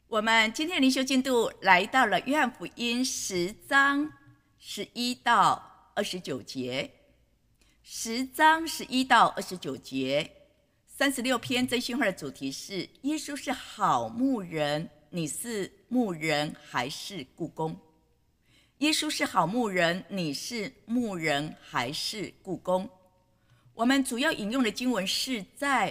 我们今天的灵修进度来到了约翰福音10章11到29节。10章11到29节，36篇真心话的主题是：耶稣是好牧人，你是牧人还是雇工？耶稣是好牧人，你是牧人还是雇工？我们主要引用的经文是在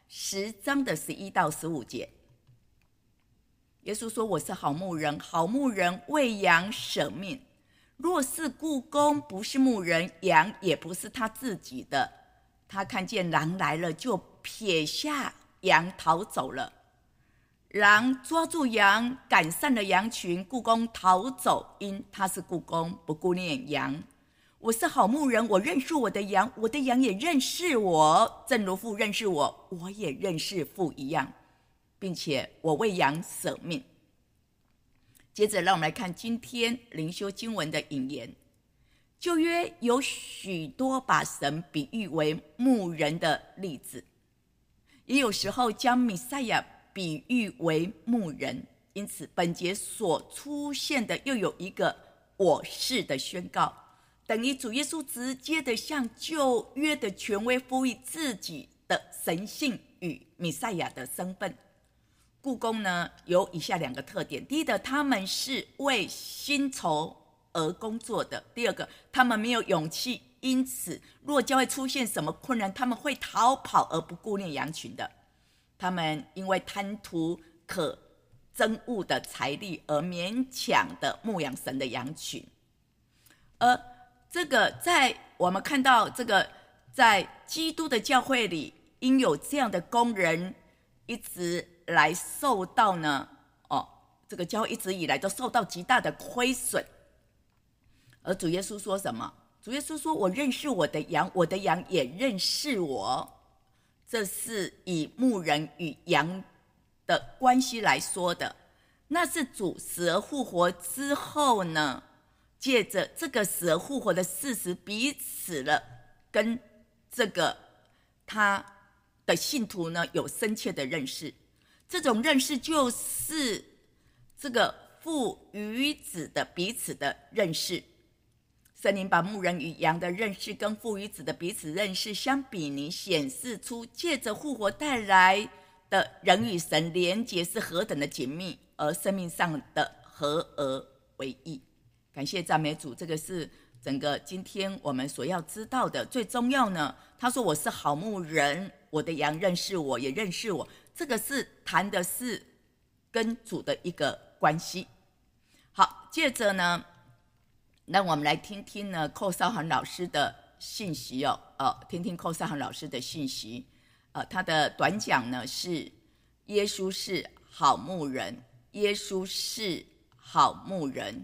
10章的11到15节。耶稣说：我是好牧人，好牧人为羊舍命。若是雇工，不是牧人，羊也不是他自己的。他看见狼来了，就撇下羊逃走了。狼抓住羊，赶散了羊群，雇工逃走，因他是雇工，不顾念羊。我是好牧人，我认识我的羊，我的羊也认识我，正如父认识我，我也认识父一样，并且我为羊舍命。接着让我们来看今天灵修经文的引言。旧约有许多把神比喻为牧人的例子，也有时候将弥赛亚比喻为牧人，因此本节所出现的又有一个我是的宣告，等于主耶稣直接的向旧约的权威赋予自己的神性与弥赛亚的身份。雇工呢，有以下2个特点：第一个，他们是为薪酬而工作的；第二个，他们没有勇气，因此若教会出现什么困难，他们会逃跑而不顾念羊群的。他们因为贪图可憎恶的财力而勉强的牧养神的羊群。而这个在我们看到这个在基督的教会里，应有这样的工人一直来受到呢，这个教会一直以来都受到极大的亏损。而主耶稣说什么？主耶稣说：我认识我的羊，我的羊也认识我。这是以牧人与羊的关系来说的。那是主死而复活之后呢，借着这个死而复活的事实，彼此了跟这个他的信徒呢有深切的认识。这种认识就是这个父与子的彼此的认识。圣灵把牧人与羊的认识跟父与子的彼此认识相比拟，显示出借着复活带来的人与神连结是何等的紧密，而生命上的合而为一。感谢赞美主，这个是整个今天我们所要知道的。最重要呢，他说我是好牧人，我的羊认识我，也认识我。这个是谈的是跟主的一个关系。好，接着呢，让我们来听听呢寇绍涵老师的信息听听寇绍涵老师的信息。他的短讲呢是：耶稣是好牧人，耶稣是好牧人。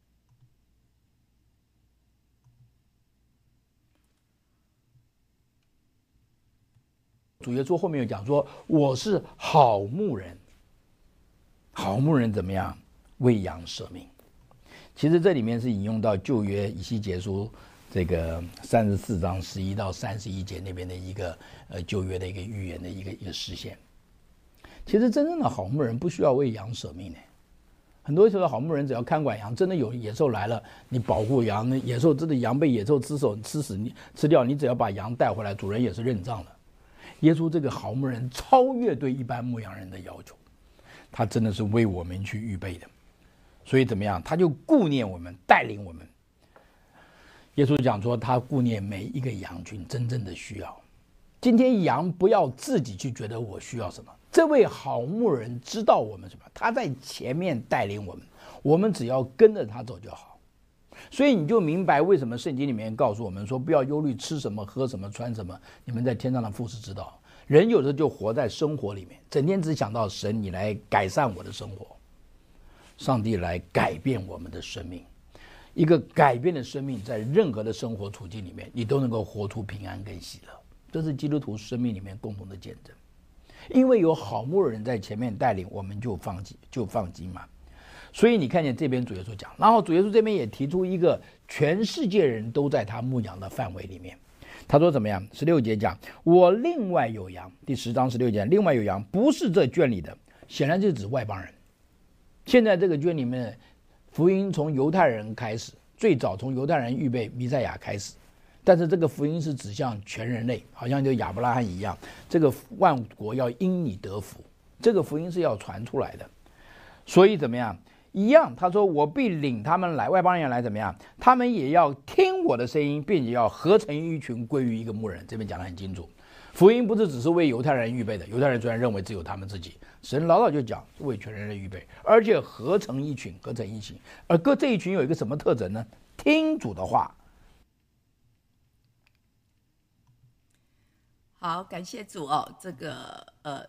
主耶稣后面有讲说：我是好牧人。好牧人怎么样？为羊舍命。其实这里面是引用到旧约以西结书这个34章11到31节那边的一个旧约的一个预言的一个实现。其实真正的好牧人不需要为羊舍命的。很多时候好牧人只要看管羊，真的有野兽来了，你保护羊，野兽真的羊被野兽吃死你吃掉，你只要把羊带回来，主人也是认账的。耶稣这个好牧人超越对一般牧羊人的要求，他真的是为我们去预备的。所以怎么样？他就顾念我们，带领我们。耶稣讲说，他顾念每一个羊群真正的需要。今天羊不要自己去觉得我需要什么，这位好牧人知道我们什么，他在前面带领我们，我们只要跟着他走就好。所以你就明白为什么圣经里面告诉我们说，不要忧虑吃什么喝什么穿什么，你们在天上的父是知道。人有的就活在生活里面，整天只想到神，你来改善我的生活，上帝来改变我们的生命。一个改变的生命，在任何的生活处境里面，你都能够活出平安跟喜乐。这是基督徒生命里面共同的见证。因为有好牧人在前面带领，我们就放心嘛。所以你看见这边主耶稣讲，然后主耶稣这边也提出一个全世界人都在他牧养的范围里面。他说怎么样？16节讲，我另外有羊。第10章16节，另外有羊，不是这圈里的，显然就是指外邦人。 现在这个卷里面，福音从犹太人开始，最早从犹太人预备弥赛亚开始，但是这个福音是指向全人类，好像就亚伯拉罕一样，这个万国要因你得福，这个福音是要传出来的。所以怎么样？一样，他说我必领他们来，外邦人来怎么样？他们也要听我的声音，并且要合成一群，归于一个牧人。这边讲得很清楚，福音不是只是为犹太人预备的，犹太人虽然认为只有他们自己，神老早就讲是为全人类预备，而且合成一群，合成一群。而这一群有一个什么特征呢？听主的话。 好，感谢主哦。这个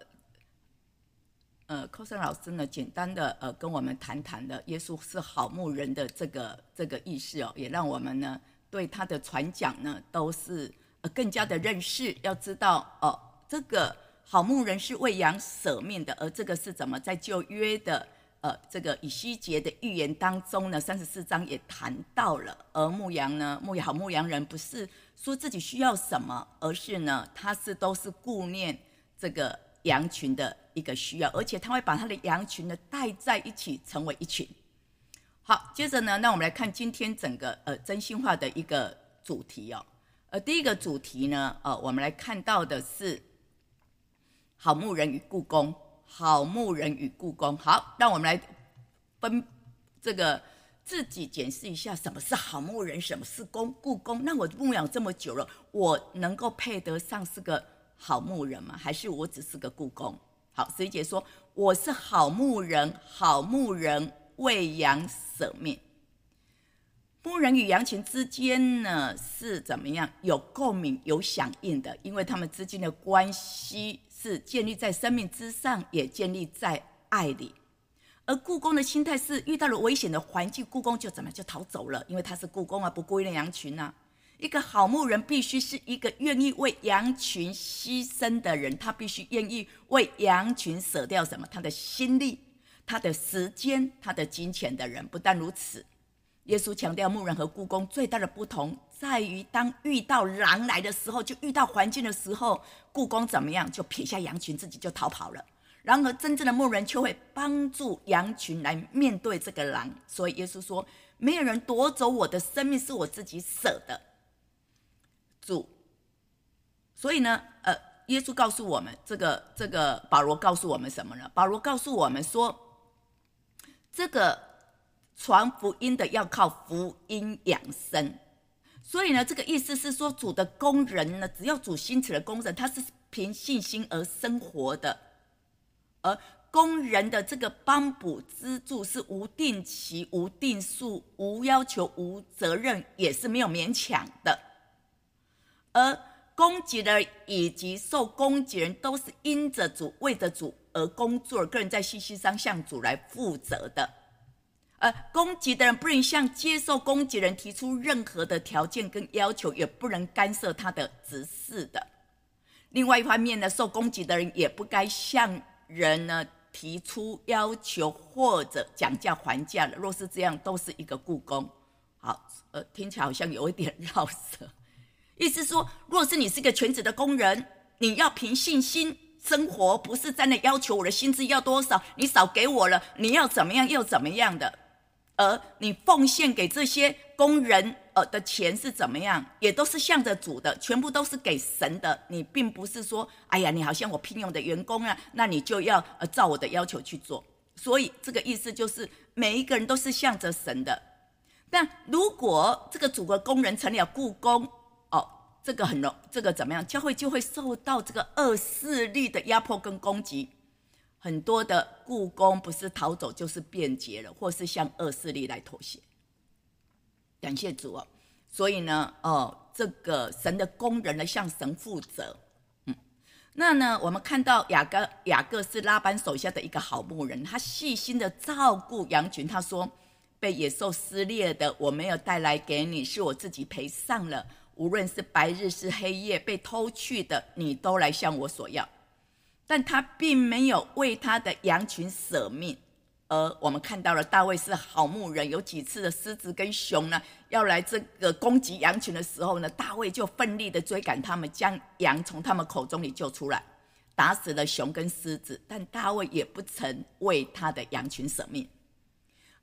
寇森老师呢，简单的跟我们谈谈的耶稣是好牧人的这个意识哦，也让我们呢对他的传讲呢都是更加的认识。要知道哦，这个好牧人是为羊舍命的，而这个是怎么在旧约的这个以西结的预言当中呢，34章也谈到了。而牧羊呢，好牧羊人不是说自己需要什么，而是呢他都是顾念这个羊群的一个需要，而且他会把他的羊群呢带在一起，成为一群。好，接着呢，那我们来看今天整个真心话的一个主题哦。第一个主题呢，我们来看到的是好牧人与雇工。好牧人与雇工，好，让我们来这个自己检视一下，什么是好牧人，什么是雇工。那我牧养这么久了，我能够配得上是个好牧人吗？还是我只是个雇工？好，11节说我是好牧人，好牧人为羊舍命。牧人与羊群之间呢是怎么样？有共鸣、有响应的，因为他们之间的关系是建立在生命之上，也建立在爱里。而雇工的心态是遇到了危险的环境，雇工就怎么就逃走了，因为他是雇工啊，不顾念羊群啊。一个好牧人必须是一个愿意为羊群牺牲的人，他必须愿意为羊群舍掉什么？他的心力、他的时间、他的金钱的人。不但如此，耶稣强调牧人和雇工最大的不同在于，当遇到狼来的时候，就遇到环境的时候，雇工怎么样？就撇下羊群，自己就逃跑了。然而真正的牧人却会帮助羊群来面对这个狼。所以耶稣说，没有人夺走我的生命，是我自己舍的。主，所以呢，耶稣告诉我们，这个保罗告诉我们什么呢？保罗告诉我们说，这个传福音的要靠福音养生。所以呢，这个意思是说，主的工人呢，只要主兴起的工人，他是凭信心而生活的，而工人的这个帮补资助是无定期、无定数、无要求、无责任，也是没有勉强的。而供给人以及受供给人都是因着主、为着主而工作，个人在信息上向主来负责的。供给的人不能向接受供给人提出任何的条件跟要求，也不能干涉他的指示的。另外一方面呢，受供给的人也不该向人呢提出要求或者讲价还价的。若是这样，都是一个雇工。好，听起来好像有一点绕舌。意思说，若是你是一个全职的工人，你要凭信心生活，不是在那要求我的薪资要多少，你少给我了，你要怎么样又怎么样的。而你奉献给这些工人的钱是怎么样，也都是向着主的，全部都是给神的。你并不是说，哎呀，你好像我聘用的员工啊，那你就要照我的要求去做。所以这个意思就是，每一个人都是向着神的。但如果这个主的工人成了雇工，这个怎么样？教会就会受到这个恶势力的压迫跟攻击。很多的雇工不是逃走，就是辩解了，或是向恶势力来妥协。感谢主哦！所以呢，这个神的工人呢，向神负责。那呢，我们看到雅各是拉班手下的一个好牧人，他细心的照顾羊群。他说：“被野兽撕裂的，我没有带来给你，是我自己赔上了。无论是白日是黑夜，被偷去的，你都来向我索要。”但他并没有为他的羊群舍命。而我们看到了大卫是好牧人，有几次的狮子跟熊呢要来这个攻击羊群的时候呢，大卫就奋力的追赶他们，将羊从他们口中里救出来，打死了熊跟狮子。但大卫也不曾为他的羊群舍命。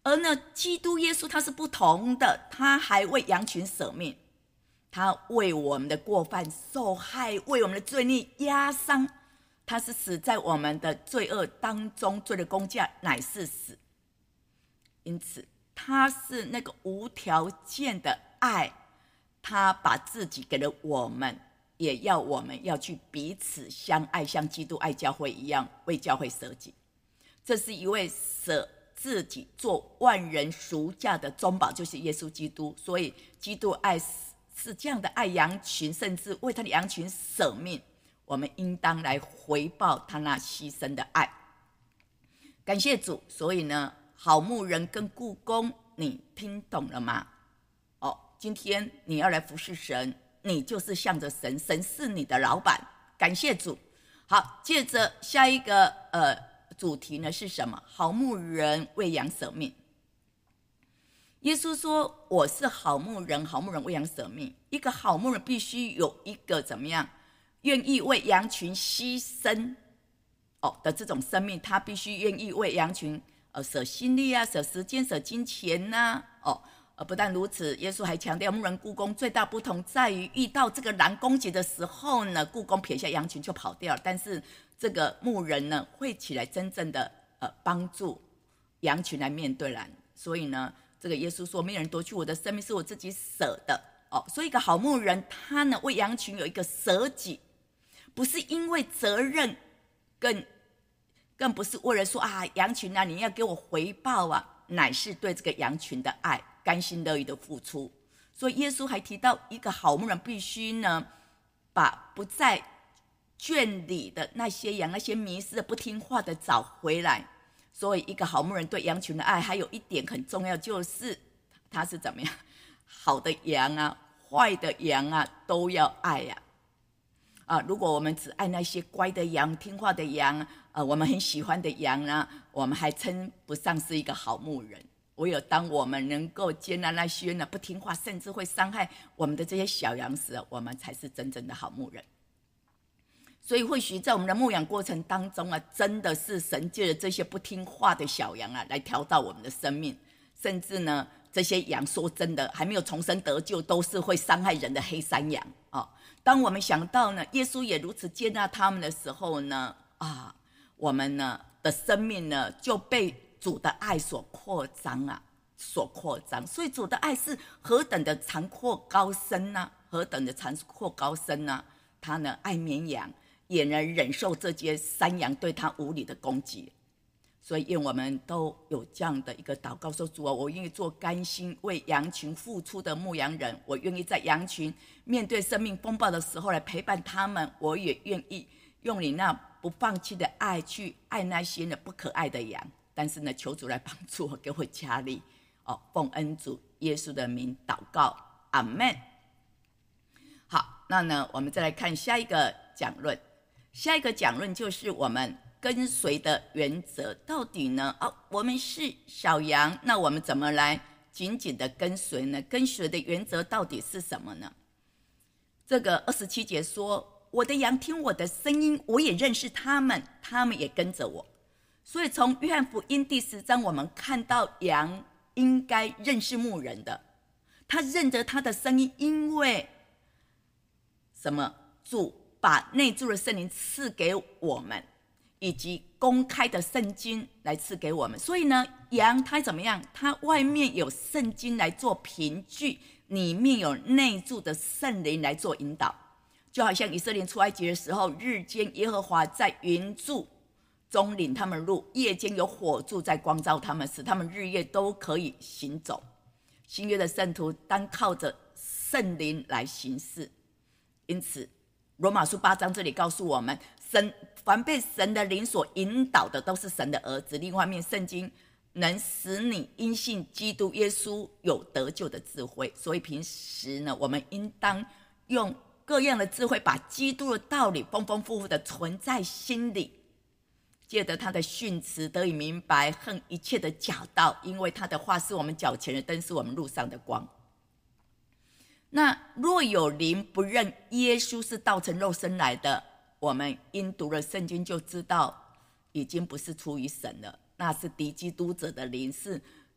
而呢，基督耶稣他是不同的，他还为羊群舍命，他为我们的过犯受害，为我们的罪孽压伤，他是死在我们的罪恶当中，罪的工价乃是死。因此他是那个无条件的爱，他把自己给了我们，也要我们要去彼此相爱，像基督爱教会一样，为教会舍己。这是一位舍自己做万人赎价的中保，就是耶稣基督。所以基督爱是这样的爱羊群，甚至为他的羊群舍命，我们应当来回报他那牺牲的爱。感谢主。所以呢，好牧人跟雇工，你听懂了吗？今天你要来服侍神，你就是向着神，神是你的老板。感谢主。好，接着下一个主题呢是什么？好牧人为羊舍命。耶稣说我是好牧人，好牧人为羊舍命。一个好牧人必须有一个怎么样愿意为羊群牺牲的这种生命，他必须愿意为羊群舍心力啊，舍时间，舍金钱啊。不但如此，耶稣还强调牧人雇工最大不同在于，遇到这个狼攻击的时候呢，雇工撇下羊群就跑掉了，但是这个牧人呢会起来真正的帮助羊群来面对狼。所以呢，这个耶稣说没有人夺去我的生命，是我自己舍的。所以一个好牧人他呢为羊群有一个舍己，不是因为责任，更不是为了说羊群啊你要给我回报啊，乃是对这个羊群的爱，甘心乐意的付出。所以耶稣还提到一个好牧人必须呢把不在圈里的那些羊，那些迷失的不听话的找回来。所以一个好牧人对羊群的爱还有一点很重要，就是他是怎么样，好的羊啊坏的羊啊都要爱如果我们只爱那些乖的羊，听话的羊，我们很喜欢的羊呢，我们还称不上是一个好牧人。唯有当我们能够接纳那些呢不听话，甚至会伤害我们的这些小羊时，我们才是真正的好牧人。所以或许在我们的牧养过程当中真的是神借着这些不听话的小羊来调到我们的生命，甚至呢这些羊说真的还没有重生得救，都是会伤害人的黑山羊当我们想到呢耶稣也如此接纳他们的时候呢我们呢的生命呢就被主的爱所扩张所以主的爱是何等的长阔高深何等的长阔高深他呢爱绵羊，也能忍受这些山羊对他无理的攻击。所以愿我们都有这样的一个祷告，说主我愿意做甘心为羊群付出的牧羊人，我愿意在羊群面对生命风暴的时候来陪伴他们，我也愿意用你那不放弃的爱去爱那些呢不可爱的羊。但是呢求主来帮助我，给我加力奉恩主耶稣的名祷告，阿们。好，那呢我们再来看下一个讲论。下一个讲论就是我们跟随的原则到底呢我们是小羊，那我们怎么来紧紧的跟随呢？跟随的原则到底是什么呢？这个27节说，我的羊听我的声音，我也认识他们，他们也跟着我。所以从约翰福音第10章我们看到羊应该认识牧人的，他认得他的声音，因为什么？主把内住的圣灵赐给我们，以及公开的圣经来赐给我们。所以呢羊它怎么样？它外面有圣经来做凭据，里面有内住的圣灵来做引导。就好像以色列出埃及的时候，日间耶和华在云柱中领他们路，夜间有火柱在光照他们，使他们日夜都可以行走。新约的圣徒单靠着圣灵来行事。因此罗马书8章这里告诉我们，凡被神的灵所引导的都是神的儿子。另外一面圣经能使你因信基督耶稣有得救的智慧。所以平时呢我们应当用各样的智慧，把基督的道理丰丰富富的存在心里，借着他的训词得以明白，恨一切的假道，因为他的话是我们脚前的灯，是我们路上的光。那若有灵不认耶稣是道成肉身来的，我们因读了圣经就知道已经不是出于神了，那是敌基督者的灵，是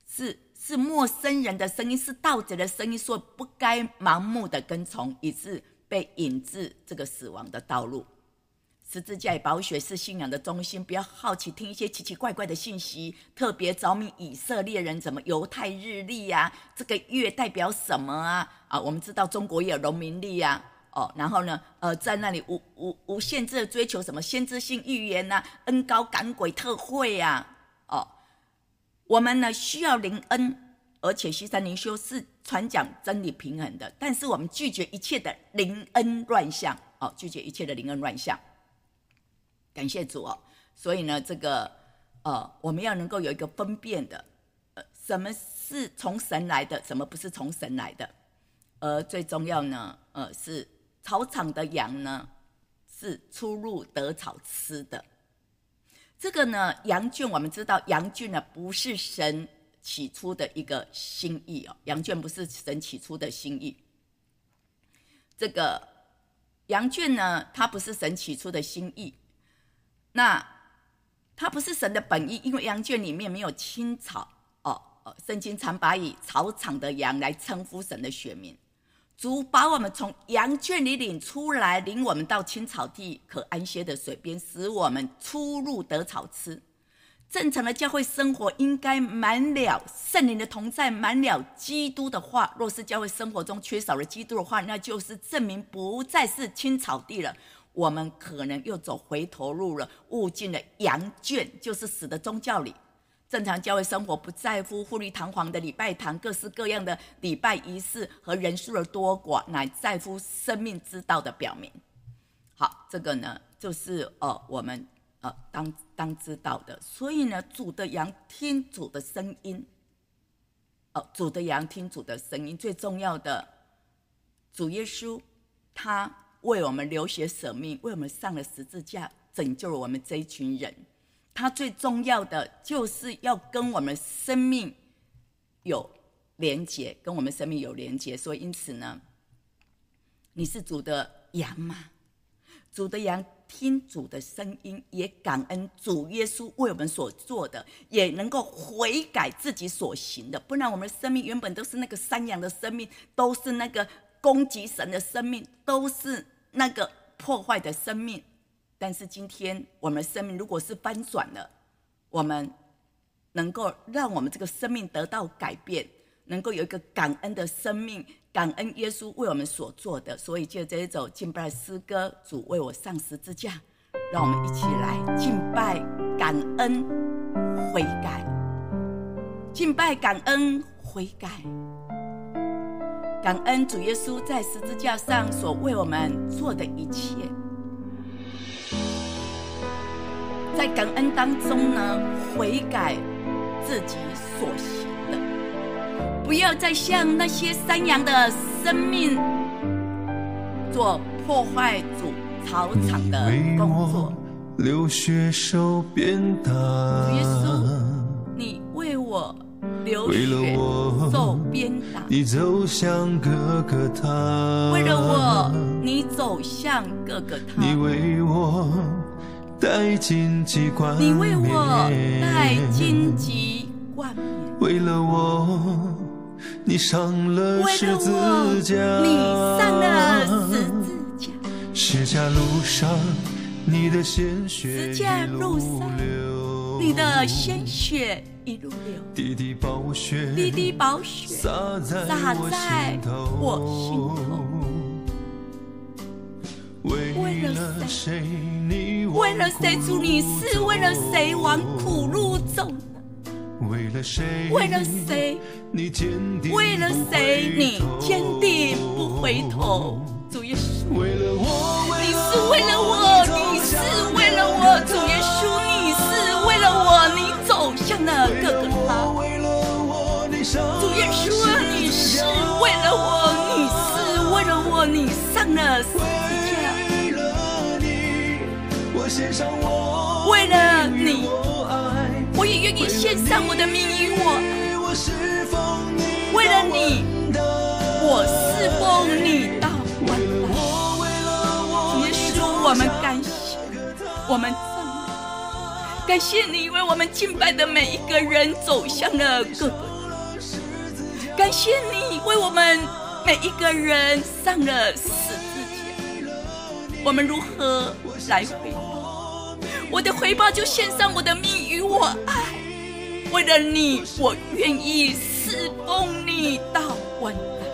是陌生人的声音，是盗贼的声音，所以不该盲目的跟从，以致被引至这个死亡的道路。十字架与宝血是信仰的中心，不要好奇听一些奇奇怪怪的信息，特别着迷以色列人怎么犹太日历啊，这个月代表什么啊？我们知道中国也有农民历啊。然后呢，在那里无限制的追求什么先知性预言啊，恩膏赶鬼特会啊。我们呢需要灵恩，而且西山灵修是传讲真理平衡的，但是我们拒绝一切的灵恩乱象，拒绝一切的灵恩乱象。感谢主哦。所以呢，这个我们要能够有一个分辨的，什么是从神来的，什么不是从神来的。而最重要呢，是草场的羊呢，是出入得草吃的。这个呢，羊圈我们知道，羊圈呢不是神起初的一个心意哦，羊圈不是神起初的心意。这个羊圈呢，它不是神起初的心意，那它不是神的本意，因为羊圈里面没有青草圣经常把以草场的羊来称呼神的选民。主把我们从羊圈里领出来，领我们到青草地可安歇的水边，使我们出入得草吃。正常的教会生活应该满了圣灵的同在，满了基督的话。若是教会生活中缺少了基督的话，那就是证明不再是青草地了，我们可能又走回头路了，误进了羊圈，就是死的宗教里。正常教会生活不在乎富丽堂皇的礼拜堂，各式各样的礼拜仪式和人数的多寡，乃在乎生命之道的表明。好，这个呢就是我们当知道的。所以呢，主的羊听主的声音，主的羊听主的声音。最重要的，主耶稣他为我们流血舍命，为我们上了十字架，拯救了我们这一群人。他最重要的就是要跟我们生命有连结，跟我们生命有连结。所以因此呢，你是主的羊吗？主的羊听主的声音，也感恩主耶稣为我们所做的，也能够悔改自己所行的。不然我们的生命原本都是那个山羊的生命，都是那个攻击神的生命，都是那个破坏的生命。但是今天我们的生命如果是翻转了，我们能够让我们这个生命得到改变，能够有一个感恩的生命，感恩耶稣为我们所做的。所以借这一首敬拜诗歌，主为我上十字架，让我们一起来敬拜感恩悔改，敬拜感恩悔改，感恩主耶稣在十字架上所为我们做的一切。在感恩当中呢，悔改自己所行的，不要再像那些山羊的生命做破坏主草场的工作。 流血受鞭打， 主耶稣，你为我流血受鞭打， 你走向各个他， 为了我，你走向各个他， 你为我戴荆棘冠冕， 你为我戴荆棘冠冕， 为了我，你上了十字架， 你上了十字架， 十架路上，你的鲜血十架路上，你的鲜血一路流， 滴滴宝血， 滴滴宝血洒在我心头。为了谁你为了谁主你是为了谁往苦路走呢？ 为了谁为了谁你坚定为了谁你坚定不回头？主耶稣， 为了我， 你是为了我，你是为了我，主耶稣，你是为了我，你走向了各个他。主耶稣，你是为了我，你是为了我，你上了十字架。为了你，我也愿意献上我的命与我爱。为了你，我侍奉你到完来。主耶稣，我们感谢，我们赞美，感谢你为我们敬拜的每一个人走向了各个感谢你为我们每一个人上了十字架，我们如何来回报？我的回报就献上我的命与我爱，为了你，我愿意侍奉你到万代。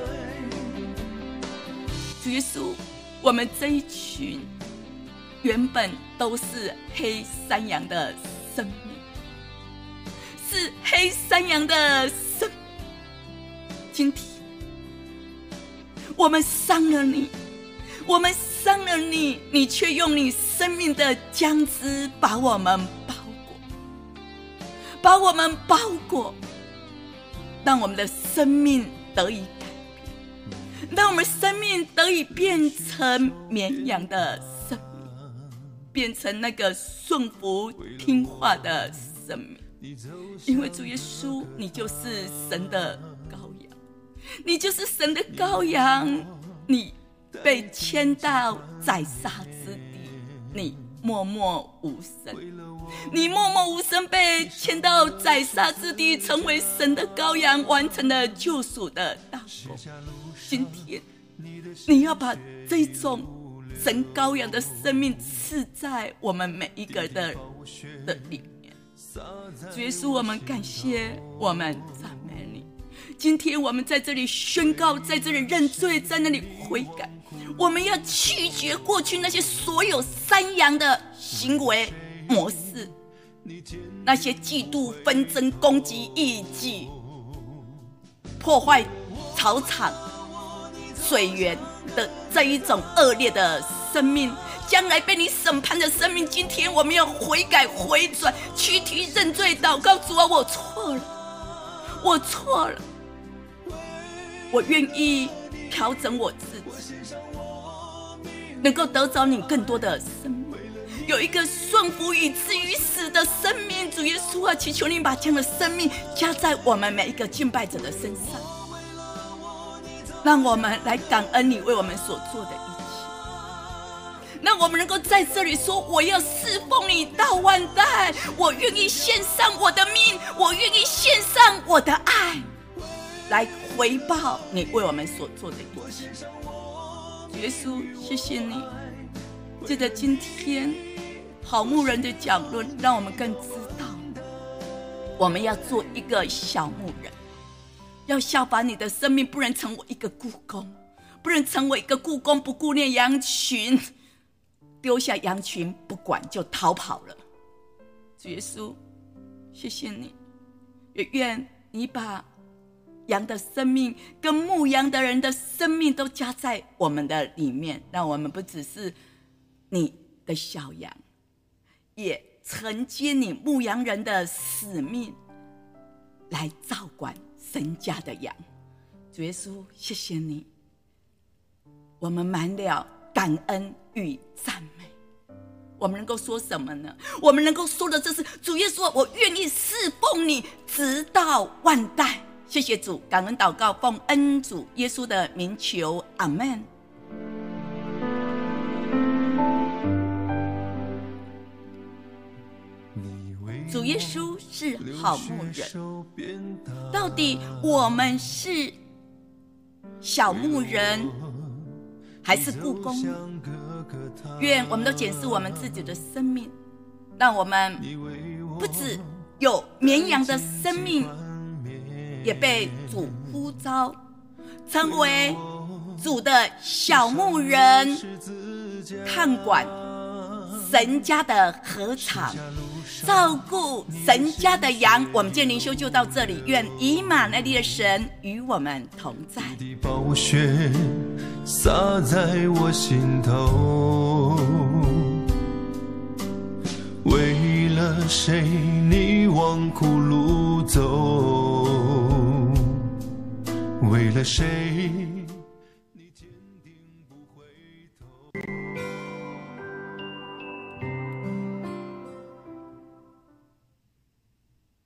主耶稣，我们这一群原本都是黑山羊的生命，是黑山羊的生命。今天我们伤了你，我们伤了你，你却用你生命的浆汁把我们包裹，把我们包裹，让我们的生命得以改变，让我们生命得以变成绵羊的生命，变成那个顺服听话的生命。因为主耶稣，你就是神的羔羊，你就是神的羔羊，你被牵到宰杀之地，你默默无声，你默默无声被牵到宰杀之地，成为神的羔羊，完成了救赎的大功。今天你要把这种神羔羊的生命赐在我们每一个的里面。主耶稣，我们感谢，我们赞美你。今天我们在这里宣告，在这里认罪，在那里悔改，我们要拒绝过去那些所有山羊的行为模式，那些嫉妒、纷争、攻击、异己、破坏草场、水源的这一种恶劣的生命，将来被你审判的生命。今天我们要悔改回转，躯体认罪祷告，主啊，我错了，我错了，我愿意调整我自己，能够得着你更多的生命，有一个顺服以至于死的生命。主耶稣啊，祈求你把这样的生命加在我们每一个敬拜者的身上，让我们来感恩你为我们所做的一切，让我们能够在这里说，我要侍奉你到万代，我愿意献上我的命，我愿意献上我的爱，来回报你为我们所做的一切。耶稣，谢谢你，借着今天好牧人的讲论，让我们更知道我们要做一个小牧人，要效法你的生命，不能成为一个雇工，不能成为一个雇工不顾念羊群，丢下羊群不管就逃跑了。主耶稣，谢谢你，也愿你把羊的生命跟牧羊的人的生命都加在我们的里面，让我们不只是你的小羊，也承接你牧羊人的使命，来照管神家的羊。主耶稣，谢谢你，我们满了感恩与赞美。我们能够说什么呢？我们能够说的就是主耶稣，我愿意侍奉你直到万代。谢谢主，感恩祷告，奉恩主耶稣的名求，阿们。主耶稣是好牧人，到底我们是小牧人还是雇工？愿我们都检视我们自己的生命，让我们不只有绵羊的生命，也被主呼召成为主的小牧人，看管神家的禾场，照顾神家的羊。我们今天灵修就到这里，愿以马内利的神与我们同在。 你的宝血洒在我心头，为了谁你往苦路走，为了谁